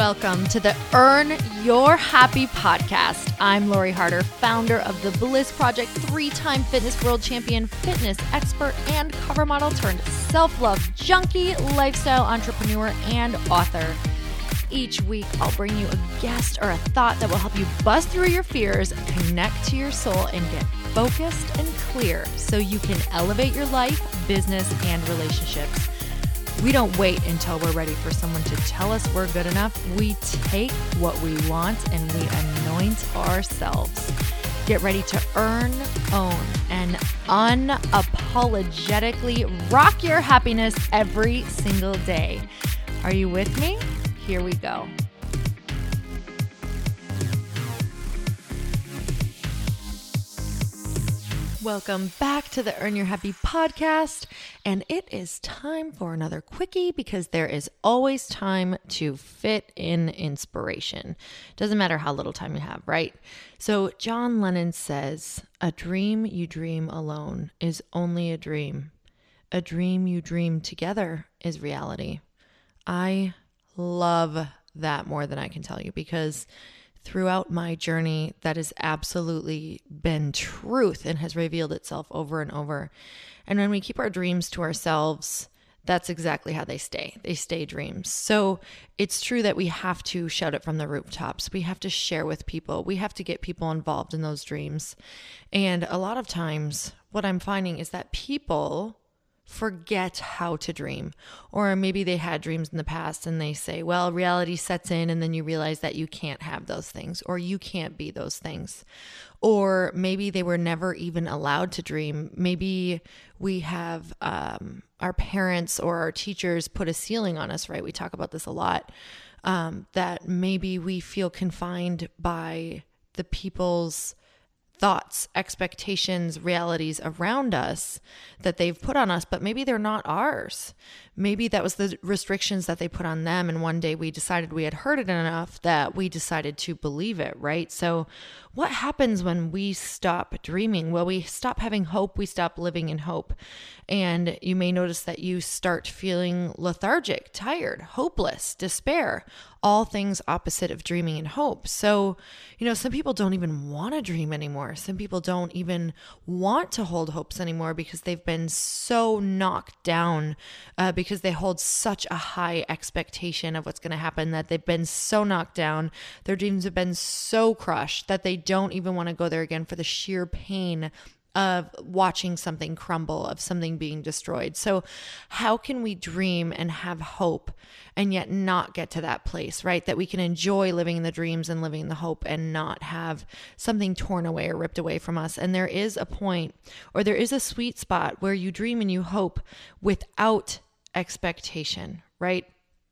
Welcome to the Earn Your Happy podcast. I'm Lori Harder, founder of The Bliss Project, 3-time fitness world champion, fitness expert, and cover model turned self-love junkie, lifestyle entrepreneur, and author. Each week, I'll bring you a guest or a thought that will help you bust through your fears, connect to your soul, and get focused and clear so you can elevate your life, business, and relationships. We don't wait until we're ready for someone to tell us we're good enough. We take what we want and we anoint ourselves. Get ready to earn, own, and unapologetically rock your happiness every single day. Are you with me? Here we go. Welcome back to the Earn Your Happy podcast, and it is time for another quickie because there is always time to fit in inspiration. Doesn't matter how little time you have, right? So John Lennon says, "A dream you dream alone is only a dream. A dream you dream together is reality." I love that more than I can tell you because throughout my journey, that has absolutely been truth and has revealed itself over and over. And when we keep our dreams to ourselves, that's exactly how they stay. They stay dreams. So it's true that we have to shout it from the rooftops. We have to share with people. We have to get people involved in those dreams. And a lot of times, what I'm finding is that people forget how to dream, or maybe they had dreams in the past and they say, well, reality sets in, and then you realize that you can't have those things, or you can't be those things, or maybe they were never even allowed to dream. Maybe we have our parents or our teachers put a ceiling on us, right? We talk about this a lot, that maybe we feel confined by the people's thoughts, expectations, realities around us that they've put on us, but maybe they're not ours. Maybe that was the restrictions that they put on them. And one day we decided we had heard it enough that we decided to believe it, right? So what happens when we stop dreaming? Well, we stop having hope. We stop living in hope. And you may notice that you start feeling lethargic, tired, hopeless, despair, all things opposite of dreaming and hope. So, some people don't even want to dream anymore. Some people don't even want to hold hopes anymore because they've been so knocked down, because they hold such a high expectation of what's going to happen that they've been so knocked down. Their dreams have been so crushed that they don't even want to go there again for the sheer pain of watching something crumble, of something being destroyed. So how can we dream and have hope and yet not get to that place, right? That we can enjoy living in the dreams and living in the hope and not have something torn away or ripped away from us. And there is a point, or there is a sweet spot where you dream and you hope without expectation, right?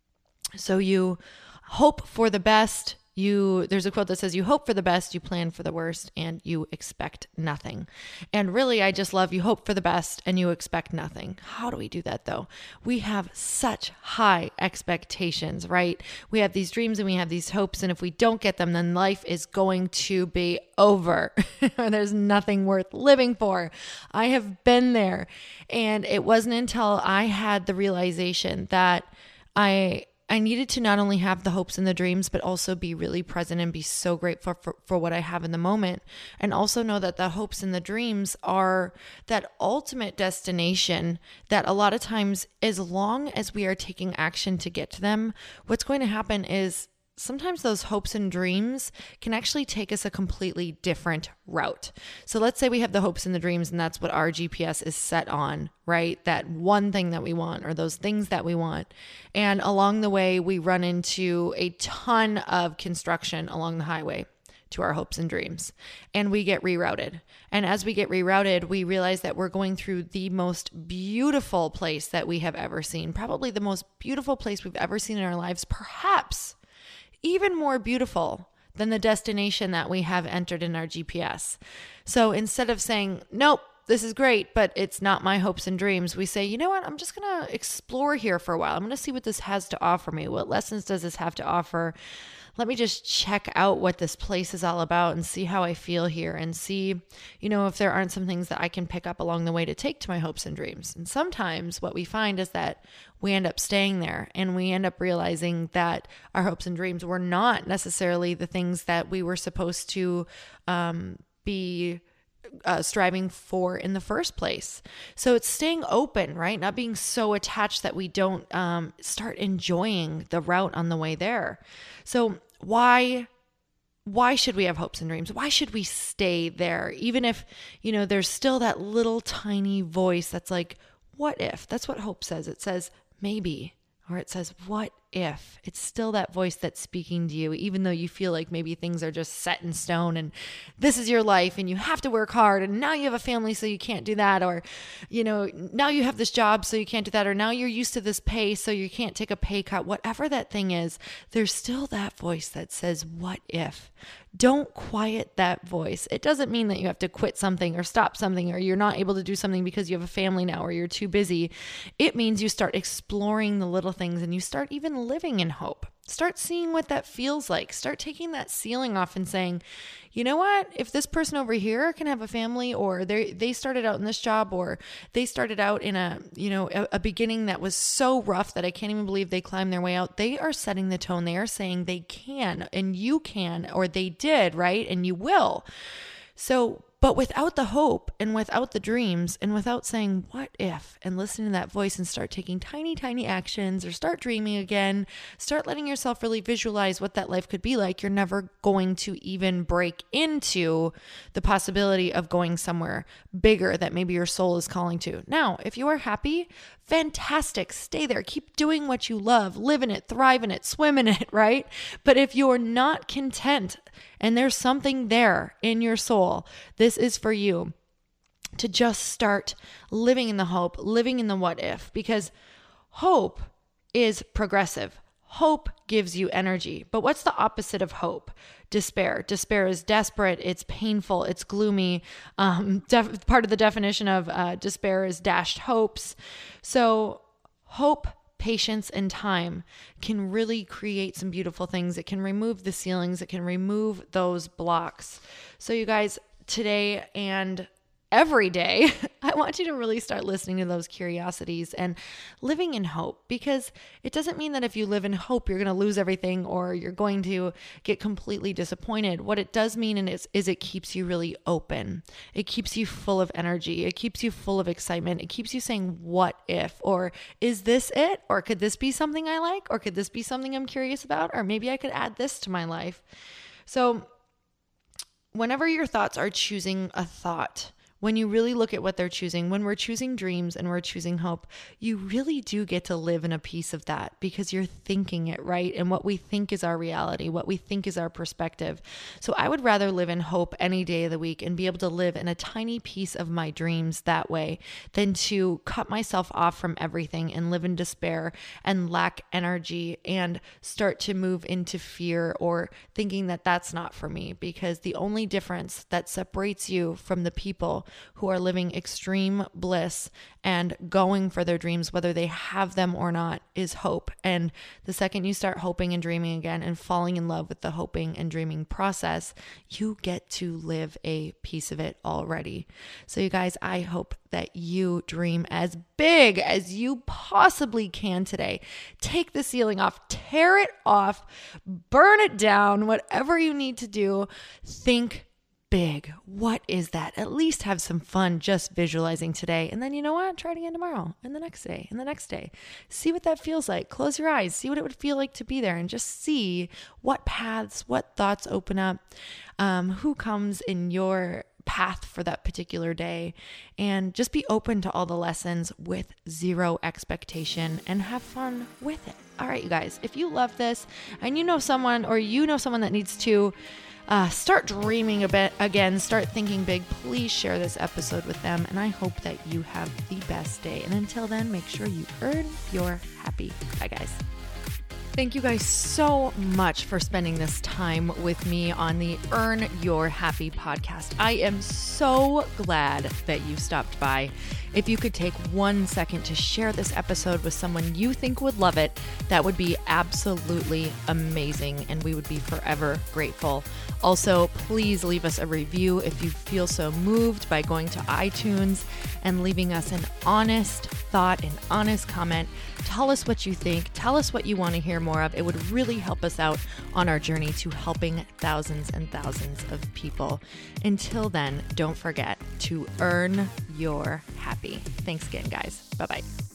So you hope for the best. There's a quote that says, you hope for the best, you plan for the worst, and you expect nothing. And really, I just love you hope for the best and you expect nothing. How do we do that though? We have such high expectations, right? We have these dreams and we have these hopes, and if we don't get them, then life is going to be over. There's nothing worth living for. I have been there. And it wasn't until I had the realization that I needed to not only have the hopes and the dreams, but also be really present and be so grateful for what I have in the moment. And also know that the hopes and the dreams are that ultimate destination that a lot of times, as long as we are taking action to get to them, what's going to happen is sometimes those hopes and dreams can actually take us a completely different route. So let's say we have the hopes and the dreams, and that's what our GPS is set on, right? That one thing that we want, or those things that we want. And along the way, we run into a ton of construction along the highway to our hopes and dreams, and we get rerouted. And as we get rerouted, we realize that we're going through the most beautiful place that we have ever seen, probably the most beautiful place we've ever seen in our lives, perhaps even more beautiful than the destination that we have entered in our GPS. So instead of saying, nope, this is great, but it's not my hopes and dreams, we say, you know what, I'm just going to explore here for a while. I'm going to see what this has to offer me. What lessons does this have to offer? let me just check out what this place is all about and see how I feel here and see, if there aren't some things that I can pick up along the way to take to my hopes and dreams. And sometimes what we find is that we end up staying there and we end up realizing that our hopes and dreams were not necessarily the things that we were supposed to be striving for in the first place. So it's staying open, right? Not being so attached that we don't start enjoying the route on the way there. So why should we have hopes and dreams? Why should we stay there? Even if, there's still that little tiny voice that's like, what if? That's what hope says. It says maybe, or it says, what if? It's still that voice that's speaking to you, even though you feel like maybe things are just set in stone and this is your life and you have to work hard and now you have a family so you can't do that, or, now you have this job so you can't do that, or now you're used to this pay so you can't take a pay cut. Whatever that thing is, there's still that voice that says, what if? Don't quiet that voice. It doesn't mean that you have to quit something or stop something or you're not able to do something because you have a family now or you're too busy. It means you start exploring the little things and you start even living in hope. Start seeing what that feels like. Start taking that ceiling off and saying, you know what? If this person over here can have a family, or they started out in this job, or they started out in a beginning that was so rough that I can't even believe they climbed their way out. They are setting the tone. They are saying they can and you can, or they did, right? And you will. So, but without the hope and without the dreams and without saying, what if, and listening to that voice and start taking tiny, tiny actions or start dreaming again, start letting yourself really visualize what that life could be like, you're never going to even break into the possibility of going somewhere bigger that maybe your soul is calling to. Now, if you are happy, fantastic. Stay there. Keep doing what you love. Live in it, thrive in it, swim in it, right? But if you're not content and there's something there in your soul, this is for you to just start living in the hope, living in the what if, because hope is progressive. Hope gives you energy. But what's the opposite of hope? Despair. Despair is desperate. It's painful. It's gloomy. Part of the definition of despair is dashed hopes. So hope, patience, and time can really create some beautiful things. It can remove the ceilings. It can remove those blocks. So you guys, today and every day, I want you to really start listening to those curiosities and living in hope, because it doesn't mean that if you live in hope, you're going to lose everything or you're going to get completely disappointed. What it does mean is it keeps you really open. It keeps you full of energy. It keeps you full of excitement. It keeps you saying, what if, or is this it? Or could this be something I like? Or could this be something I'm curious about? Or maybe I could add this to my life. So whenever your thoughts are choosing a thought, when you really look at what they're choosing, when we're choosing dreams and we're choosing hope, you really do get to live in a piece of that because you're thinking it, right? And what we think is our reality, what we think is our perspective. So I would rather live in hope any day of the week and be able to live in a tiny piece of my dreams that way than to cut myself off from everything and live in despair and lack energy and start to move into fear or thinking that that's not for me, because the only difference that separates you from the people who are living extreme bliss and going for their dreams, whether they have them or not, is hope. And the second you start hoping and dreaming again and falling in love with the hoping and dreaming process, you get to live a piece of it already. So you guys, I hope that you dream as big as you possibly can today. Take the ceiling off, tear it off, burn it down, whatever you need to do. Think big. What is that? At least have some fun just visualizing today. And then you know what? Try it again tomorrow and the next day and the next day. See what that feels like. Close your eyes. See what it would feel like to be there and just see what paths, what thoughts open up, who comes in your path for that particular day, and just be open to all the lessons with zero expectation and have fun with it. All right, you guys, if you love this and you know someone that needs to start dreaming a bit again, start thinking big, please share this episode with them. And I hope that you have the best day. And until then, make sure you earn your happy. Bye, guys. Thank you guys so much for spending this time with me on the Earn Your Happy podcast. I am so glad that you stopped by. If you could take 1 second to share this episode with someone you think would love it, that would be absolutely amazing, and we would be forever grateful. Also, please leave us a review if you feel so moved by going to iTunes and leaving us an honest thought, an honest comment. Tell us what you think. Tell us what you want to hear more of. It would really help us out on our journey to helping thousands and thousands of people. Until then, don't forget to earn your happy. Thanks again, guys. Bye-bye.